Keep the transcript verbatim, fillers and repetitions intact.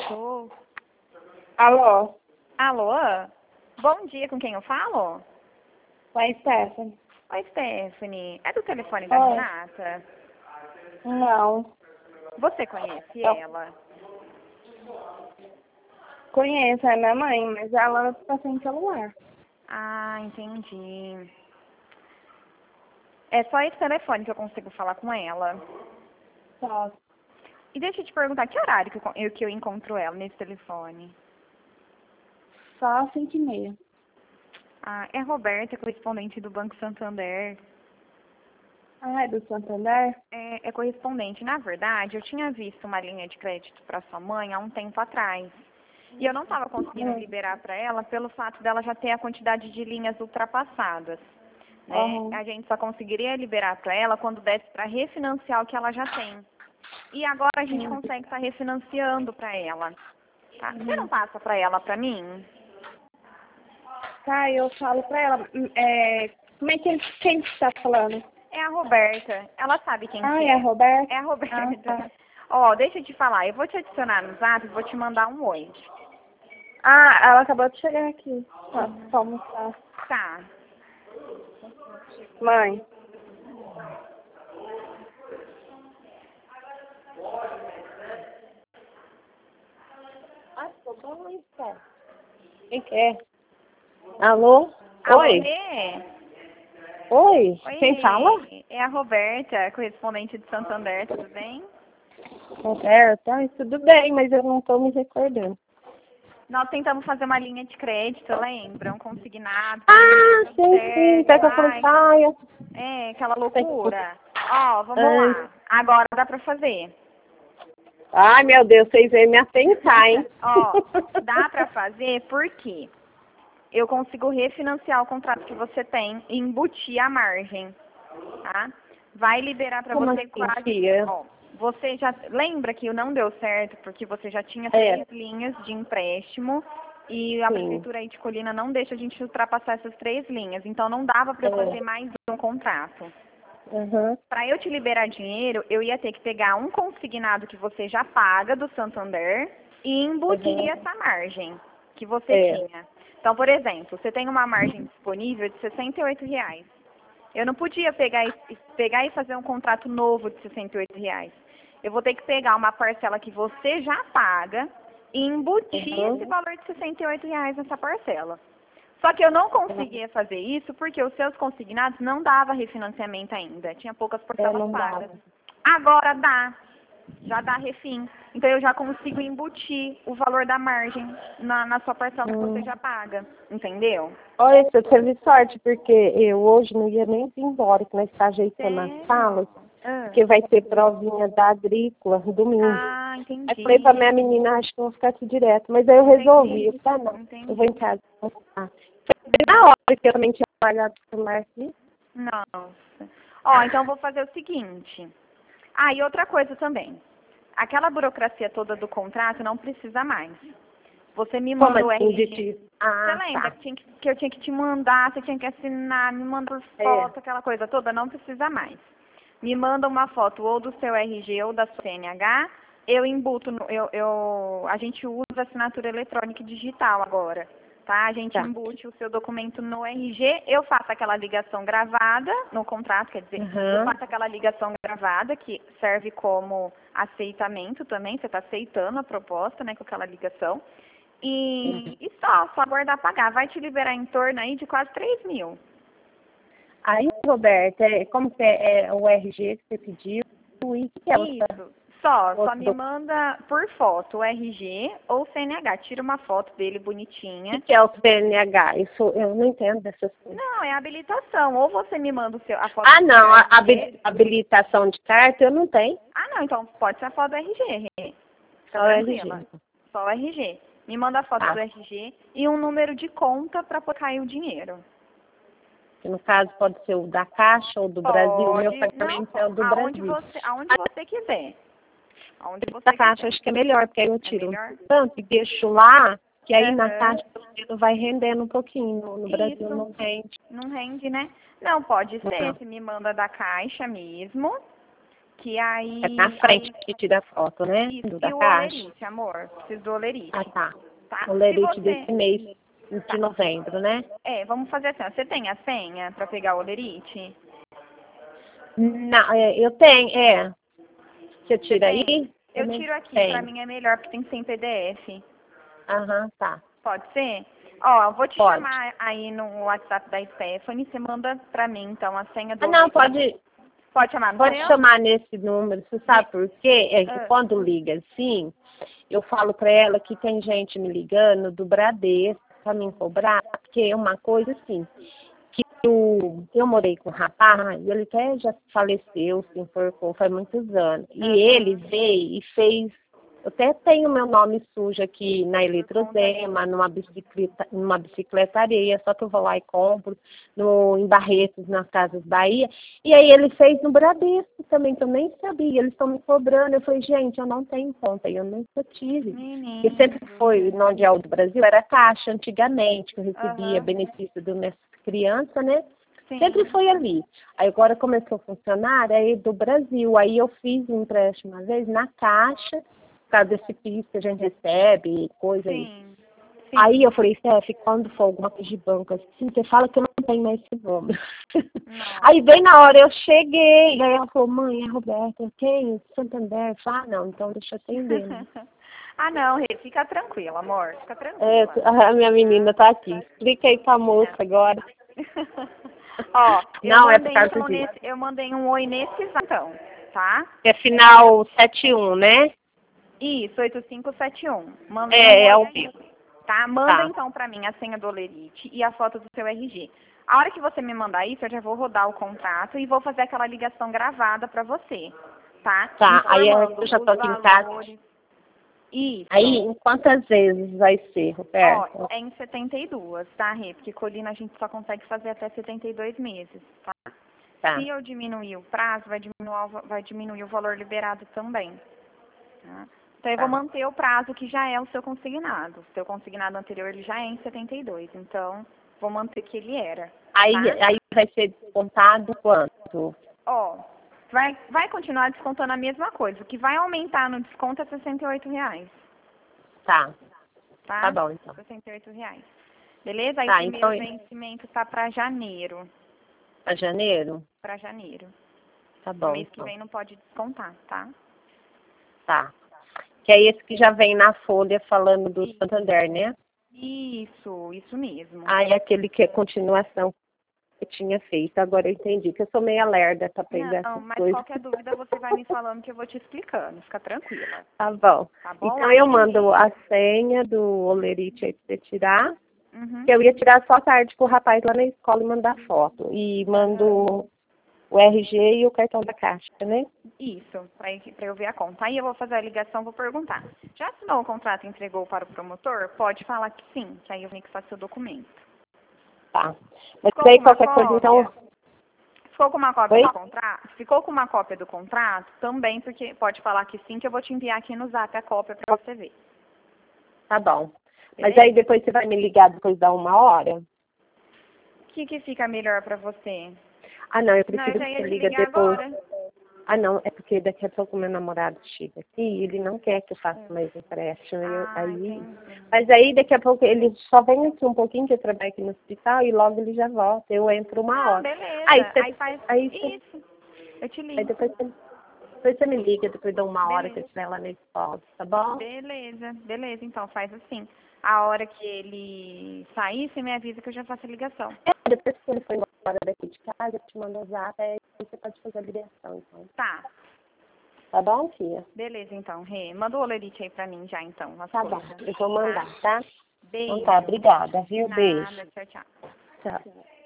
Alô? Alô? Alô? Bom dia, com quem eu falo? Oi, Stephanie. Oi, Stephanie. É do telefone da Oi. Renata? Não. Você conhece Eu ela? conheço, é minha mãe, mas ela tá sem celular. Ah, entendi. É só esse telefone que eu consigo falar com ela. Só, E deixa eu te perguntar, que horário que eu, eu- que eu encontro ela nesse telefone? só às cinco e meia. Ah, é a Roberta, correspondente do Banco Santander. Ah, é do Santander? É, é correspondente. Na verdade, eu tinha visto uma linha de crédito para sua mãe há um tempo atrás. E eu não estava conseguindo Hum. liberar para ela pelo fato dela já ter a quantidade de linhas ultrapassadas. Né? Aham. A gente só conseguiria liberar para ela quando desse para refinanciar o que ela já tem. E agora a gente Hum. consegue estar refinanciando para ela. Tá? Você não Uhum. passa para ela para mim? Tá, eu falo pra ela. hum, É, como é que quem que tá falando? É a Roberta. Ela sabe quem Ah, que é a é. Roberta? É a Ah, Roberta. tá. Ó, deixa eu te falar. Eu vou te adicionar no Zap e vou te mandar um oi. Ah, ela acabou de chegar aqui. Tá, pra almoçar. Tá. Mãe. Ah, ficou bom isso, cara. Quem que é? Alô? Alô, Oi? Rê? Oi? Oi, Quem fala? Rê. É a Roberta, correspondente de Santander, tudo bem? Roberta, ai, tudo bem, mas eu não tô me recordando. Nós tentamos fazer uma linha de crédito, lembra? Um consignado. Ah, Tudo sim, sim, certo. pega com Ai, saia. é, aquela loucura. Ó, vamos Ai, lá. Agora dá pra fazer. ai, meu Deus, vocês vêm me atentar, hein? Ó, dá pra fazer porque eu consigo refinanciar o contrato que você tem e embutir a margem, tá? Vai liberar pra Como você assim, quase... tia? Ó, você já lembra que não deu certo porque você já tinha É, três linhas de empréstimo e a sim. prefeitura aí de Colina não deixa a gente ultrapassar essas três linhas, então não dava pra eu fazer É. mais um contrato. Uhum. Para eu te liberar dinheiro, eu ia ter que pegar um consignado que você já paga do Santander e embutir Uhum. essa margem que você É. tinha. Então, por exemplo, você tem uma margem disponível de sessenta e oito reais. Eu não podia pegar e, pegar e fazer um contrato novo de sessenta e oito reais. Eu vou ter que pegar uma parcela que você já paga e embutir esse Uhum. valor de sessenta e oito reais nessa parcela. Só que eu não conseguia fazer isso porque os seus consignados não dava refinanciamento ainda. Tinha poucas É, parcelas não pagas. dava. Agora dá. Já dá refim. Então eu já consigo embutir o valor da margem na, na sua parcela que você Hum. já paga. Entendeu? Olha, você teve sorte, porque eu hoje não ia nem vir embora, que nós estamos ajeitando as salas, Sério? Ah, porque vai ter provinha da agrícola domingo. ah Aí falei pra entendi. minha menina, acho que eu vou ficar aqui direto. Mas aí eu resolvi, Entendi. eu falei, ah, não, eu vou Entendi. em casa. Vou ficar. Foi na hora que eu também tinha pagado o celular aqui. Nossa. Ó, então eu vou fazer o seguinte. Ah, e outra coisa também. Aquela burocracia toda do contrato não precisa mais. Você me Como manda o assim, de R G. ti? Você Ah, lembra tá. que, tinha que, que eu tinha que te mandar, você tinha que assinar, me manda por É. foto, aquela coisa toda? Não precisa mais. Me manda uma foto ou do seu R G ou da sua C N H. Eu embuto, no, eu, eu, a gente usa assinatura eletrônica e digital agora. Tá? A gente Tá. embute o seu documento no R G, eu faço aquela ligação gravada no contrato, quer dizer, eu Aham. faço aquela ligação gravada que serve como aceitamento também, você está aceitando a proposta, né, com aquela ligação. E, e só, só aguardar pagar. Vai te liberar em torno aí de quase três mil. Aí, Roberta, é, como que é, é o R G que você pediu? E o que é outra, Isso. Só, só outro me documento? manda por foto o R G ou C N H. Tira uma foto dele O bonitinha. que que é o C N H? Isso, eu não entendo dessas coisas. Não, é habilitação. Ou você me manda o seu, a foto Ah, do seu não, a R G. habi- habilitação de carta eu não tenho. Ah, não, então pode ser a foto do R G, Rê. Fica Só o R tranquila. G. Só o R G. Me manda a foto do Tá. R G e um número de conta para pôr cair o dinheiro. Que no caso pode ser o da Caixa ou do Brasil. O meu Pode, não, pagamento é o do aonde Brasil. você, aonde você quiser. Aonde Da você Caixa quiser. acho que é melhor, porque aí eu É tiro melhor? tanto e deixo lá, que aí na Aham. Caixa pelo menos vai rendendo um pouquinho. No, no Brasil Isso. não rende. Não rende, né? Não, pode ser. Não. Você me manda da caixa mesmo. Que aí... É na frente aí, que tira a foto, né? isso, Do e da o caixa. olerite, amor. Preciso do olerite. Ah, tá. Tá? O olerite Se você... desse mês de Tá. novembro, né? É, vamos fazer assim, ó. Você tem a senha pra pegar o olerite? Não, é, eu tenho, é. Você Você tira tem? aí? Eu Também tiro aqui, tem. pra mim é melhor, porque tem que ser em P D F. Aham, tá. Pode ser? Ó, eu vou te Pode. chamar aí no WhatsApp da Stephanie, você manda pra mim, então, a senha do Ah, não, olerite. pode, Pode chamar no pode seu? chamar nesse número. Você sabe por quê? É que Ah. quando liga assim, eu falo pra ela que tem gente me ligando do Bradesco pra me cobrar, porque é uma coisa assim, que eu, eu morei com um rapaz, e ele até já faleceu, se enforcou faz muitos anos. E Aham. ele veio e fez, eu até tenho meu nome sujo aqui na Eletrozema, numa bicicleta, numa bicicletaria, só que eu vou lá e compro, no, em Barretos, nas Casas Bahia. E aí ele fez no Bradesco também, que eu nem sabia, eles estão me cobrando. Eu falei, gente, eu não tenho conta, e eu nunca tive. Menino. Porque sempre foi, no Mundial do Brasil, era caixa antigamente, que eu recebia Aham. benefício do minhas crianças, né? Sim. Sempre foi ali. Aí agora começou a funcionar, aí do Brasil. Aí eu fiz um empréstimo uma vez na Caixa, por causa desse PIS que a gente recebe, coisa aí. Sim. Sim. Aí eu falei, Steph, quando for alguma coisa de banco assim, você fala que eu não tenho mais esse número. Não. Aí bem na hora eu cheguei, aí ela falou, mãe, é Roberta, quem? Santander? Eu falei, ah, não, então deixa eu atender. Né? Ah, não, Rê, fica tranquila, amor. Fica É, tranquila. a minha menina tá aqui. Explica aí pra moça agora. Ó, eu Não, é por mandei causa então disso. nesse, eu mandei um oi nesse então, tá? É final setenta e um, né? Isso, oito cinco sete um. Mandei um É, é oi ao aí, vivo. tá? Manda Tá, então pra mim a senha do olerite e a foto do seu R G. A hora que você me mandar isso, eu já vou rodar o contrato e vou fazer aquela ligação gravada pra você, tá? tá. Aí eu Informando já tô os aqui em casa. valores. Isso. Aí, em quantas vezes vai ser, Roberto? Ó, é em setenta e dois, tá, Rê? Porque colina a gente só consegue fazer até setenta e dois meses, tá? Tá, Se eu diminuir o prazo, vai diminuir, o va- vai diminuir o valor liberado também. Tá? Então, eu vou tá. manter o prazo que já é o seu consignado. O seu consignado anterior ele já é em setenta e dois, então vou manter que ele era. Aí, Tá? aí vai ser descontado quanto? Ó, vai, vai continuar descontando a mesma coisa. O que vai aumentar no desconto é sessenta e oito reais, Tá, tá? tá bom então. sessenta e oito reais. Beleza? Aí Tá, o primeiro então, vencimento tá para janeiro. pra janeiro? Para janeiro. Tá No bom mês que então. vem não pode descontar, tá? Tá. Que é esse que já vem na folha falando do Santander, né? Isso, isso mesmo. Ah, é aquele que é continuação que eu tinha feito. Agora eu entendi que eu sou meio lerda pra pegar Não, essas mas coisas. qualquer dúvida você vai me falando que eu vou te explicando. Fica tranquila. Tá bom. Tá bom? Então Aí, eu mando a senha do olerite aí pra você tirar. Uhum. Que eu ia tirar só tarde com o rapaz lá na escola e mandar foto. E mando o R G e o cartão da caixa, né? Isso, pra, pra eu ver a conta. Aí eu vou fazer a ligação, vou perguntar. Já assinou o contrato e entregou para o promotor? Pode falar que sim, que aí eu anexar seu documento. Tá. Mas Ficou daí com uma qualquer coisa, então... cópia? Ficou com uma cópia Oi? do contrato? Ficou com uma cópia do contrato? Também, porque pode falar que sim, que eu vou te enviar aqui no zap a cópia para você ver. Tá bom. Mas Beleza? aí depois você vai me ligar depois da uma hora? O que, que fica melhor para você? Ah, não, eu Não, prefiro eu já que ia você te liga ligar depois. agora. Ah, não, é porque daqui a pouco meu namorado chega aqui e ele não quer que eu faça mais empréstimo. Eu- Ah, aí... entendi. Mas aí daqui a pouco ele só vem aqui um pouquinho que eu trabalho aqui no hospital e logo ele já volta. Eu entro uma Ah, hora. beleza. Aí, você, Aí faz aí, você, isso. Eu te aí ligo. depois, você, depois você me liga, depois de uma hora que eu Beleza. estiver lá na escola, tá bom? Beleza. Beleza, então faz assim. A hora que ele sair, você me avisa que eu já faço a ligação. É, depois que ele foi embora daqui de casa, eu te mando o zap, aí você pode fazer a ligação, então. Tá. Tá bom, tia? Beleza, então, Rê. Manda o olerite aí pra mim já, então. As Tá bom, coisas. eu vou mandar, tá? Beijo. Então tá, obrigada, viu? Beijo. Nada, tchau, tchau. Tchau.